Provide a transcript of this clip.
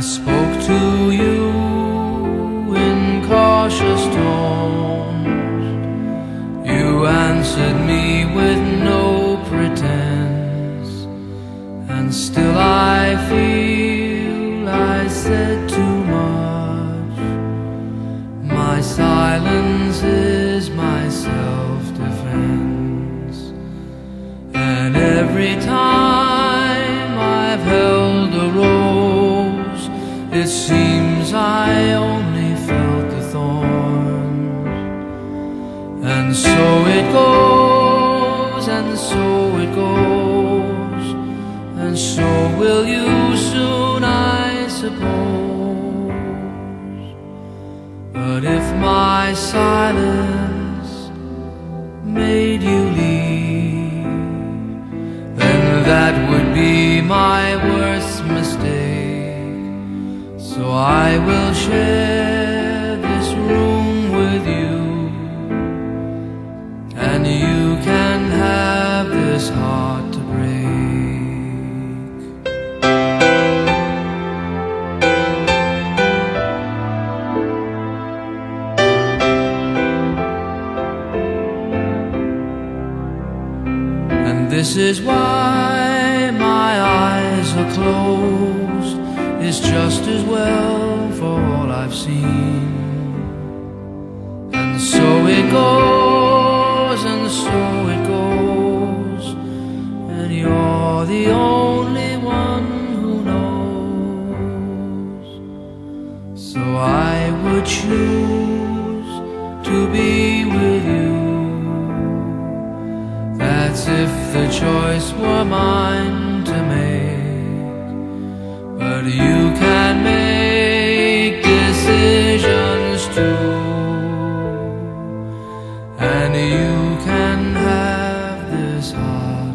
spoke to you in cautious tones. You answered me with no pretense, and still I feel I said too much. My silence is my self-defense, and every time I've held a rose, it seems I only felt the thorns. And so it goes, and so it goes, and so will you soon, I suppose. But if my silence made you leave, then that would be my worst mistake. So I will share this room with you, and you can have this heart to break. And this is why my eyes are closed. It's just as well for all I've seen. And so it goes, and so it goes, and you're the only one who knows. So I would choose to be with you. That's if the choice were mine to make. But you can make decisions too, and you can have this heart.